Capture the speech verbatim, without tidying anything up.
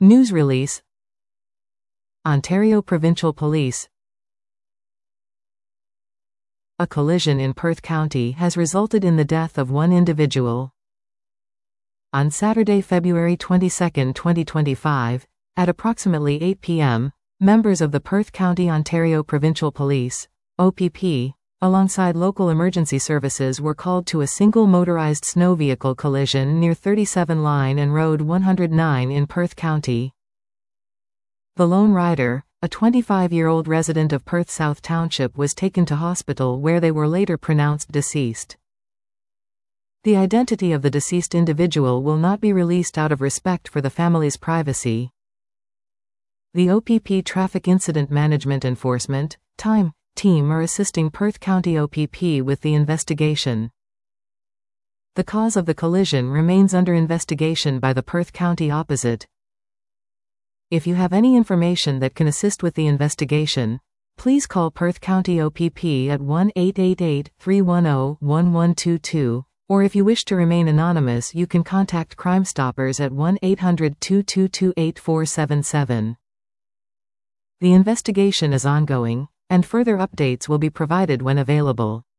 News release. Ontario Provincial Police. A collision in Perth County has resulted in the death of one individual. On Saturday, February twenty-second, twenty twenty-five, at approximately eight p m, members of the Perth County Ontario Provincial Police, O P P, alongside local emergency services were called to a single motorized snow vehicle collision near thirty-seven Line and Road one hundred nine in Perth County. The lone rider, a twenty-five-year-old resident of Perth South Township, was taken to hospital where they were later pronounced deceased. The identity of the deceased individual will not be released out of respect for the family's privacy. The O P P Traffic Incident Management Enforcement (TIME) team are assisting Perth County O P P with the investigation. The cause of the collision remains under investigation by the Perth County Opposite. If you have any information that can assist with the investigation, please call Perth County O P P at one eight eight eight, three one zero, one one two two, or if you wish to remain anonymous you can contact Crime Stoppers at one eight hundred, two two two, eight four seven seven. The investigation is ongoing, and further updates will be provided when available.